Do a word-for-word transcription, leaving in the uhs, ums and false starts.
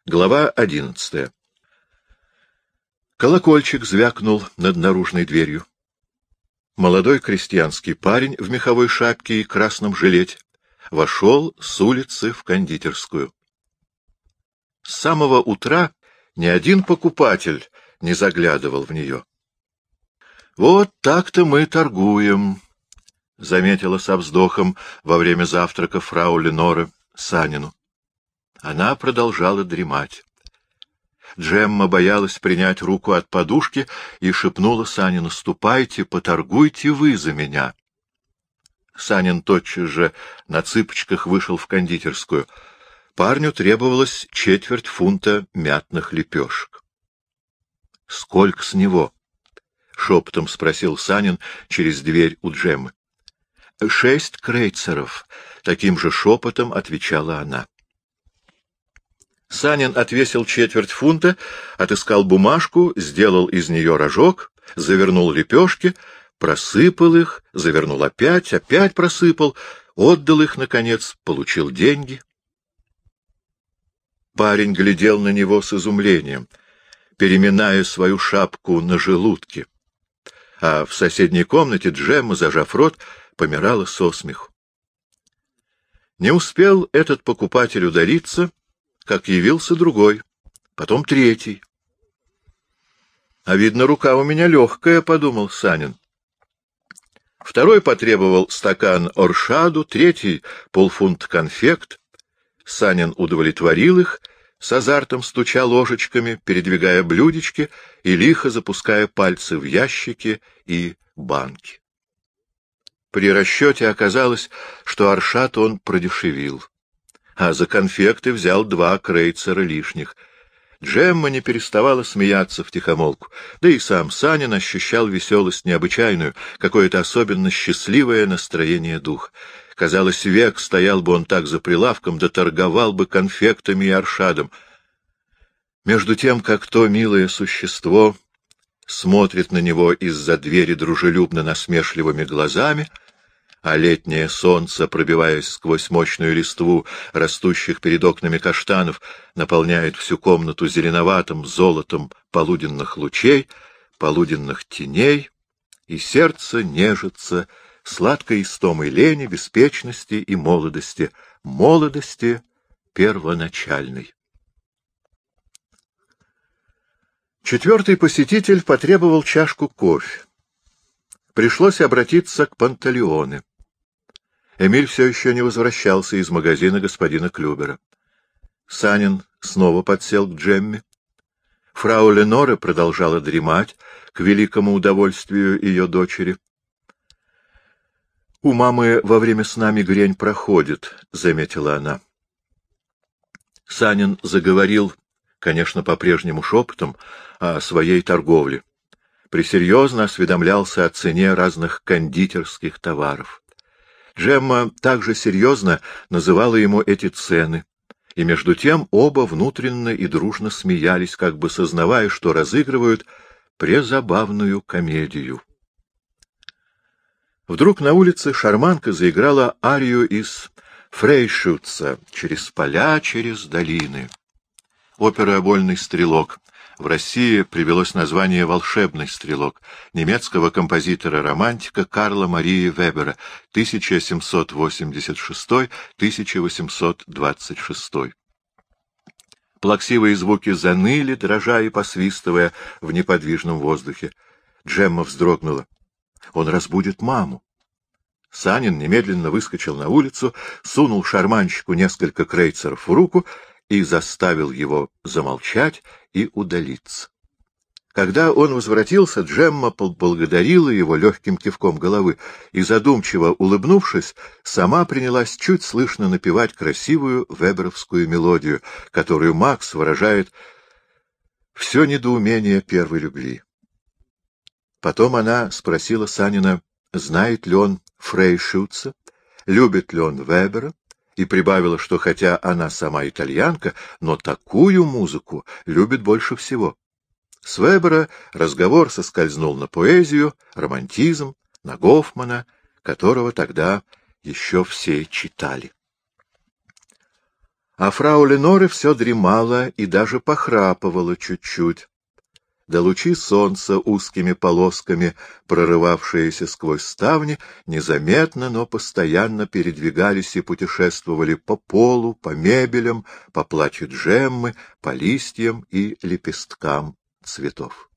Глава одиннадцатая. Колокольчик звякнул над наружной дверью. Молодой крестьянский парень в меховой шапке и красном жилете вошел с улицы в кондитерскую. С самого утра ни один покупатель не заглядывал в нее. — Вот так-то мы торгуем, — заметила со вздохом во время завтрака фрау Леноре Санину. Она продолжала дремать. Джемма боялась принять руку от подушки и шепнула Санину: «Ступайте, поторгуйте вы за меня». Санин тотчас же на цыпочках вышел в кондитерскую. Парню требовалось четверть фунта мятных лепешек. — Сколько с него? — шепотом спросил Санин через дверь у Джеммы. — Шесть крейцеров, — таким же шепотом отвечала она. Санин отвесил четверть фунта, отыскал бумажку, сделал из нее рожок, завернул лепешки, просыпал их, завернул опять, опять просыпал, отдал их, наконец, получил деньги. Парень глядел на него с изумлением, переминая свою шапку на желудке, а в соседней комнате Джемма, зажав рот, помирала со смеху. Не успел этот покупатель удалиться, как явился другой, потом третий. — А видно, рука у меня легкая, — подумал Санин. Второй потребовал стакан оршаду, третий — полфунта конфект. Санин удовлетворил их, с азартом стуча ложечками, передвигая блюдечки и лихо запуская пальцы в ящики и банки. При расчете оказалось, что оршад он продешевил, а за конфекты взял два крейцера лишних. Джемма не переставала смеяться втихомолку, да и сам Санин ощущал веселость необычайную, какое-то особенно счастливое настроение духа. Казалось, век стоял бы он так за прилавком, да торговал бы конфектами и оршадом. Между тем, как то милое существо смотрит на него из-за двери дружелюбно-насмешливыми глазами, а летнее солнце, пробиваясь сквозь мощную листву растущих перед окнами каштанов, наполняет всю комнату зеленоватым золотом полуденных лучей, полуденных теней, и сердце нежится сладкой истомой лени, беспечности и молодости, молодости первоначальной. Четвертый посетитель потребовал чашку кофе. Пришлось обратиться к Панталеоне. Эмиль все еще не возвращался из магазина господина Клюбера. Санин снова подсел к Джемме. Фрау Леноре продолжала дремать, к великому удовольствию ее дочери. — У мамы во время сна мигрень проходит, — заметила она. Санин заговорил, конечно, по-прежнему шепотом, о своей торговле. Пресерьезно осведомлялся о цене разных кондитерских товаров. Джемма также серьезно называла ему эти цены, и между тем оба внутренно и дружно смеялись, как бы сознавая, что разыгрывают презабавную комедию. Вдруг на улице шарманка заиграла арию из Фрейшутца «Через поля, через долины». Опера «Вольный стрелок». В России привелось название «Волшебный стрелок» немецкого композитора-романтика Карла Марии Вебера тысяча семьсот восемьдесят шестой — тысяча восемьсот двадцать шестой. Плаксивые звуки заныли, дрожа и посвистывая в неподвижном воздухе. Джемма вздрогнула. Он разбудит маму. Санин немедленно выскочил на улицу, сунул шарманщику несколько крейцеров в руку и заставил его замолчать и удалиться. Когда он возвратился, Джемма поблагодарила его легким кивком головы и, задумчиво улыбнувшись, сама принялась чуть слышно напевать красивую веберовскую мелодию, которую Макс выражает все недоумение первой любви. Потом она спросила Санина, знает ли он Фрейшутца, любит ли он Вебера, и прибавила, что хотя она сама итальянка, но такую музыку любит больше всего. С Вебера разговор соскользнул на поэзию, романтизм, на Гофмана, которого тогда еще все читали. А фрау Леноре все дремала и даже похрапывала чуть-чуть. Да лучи солнца, узкими полосками, прорывавшиеся сквозь ставни, незаметно, но постоянно передвигались и путешествовали по полу, по мебелям, по платью Джеммы, по листьям и лепесткам цветов.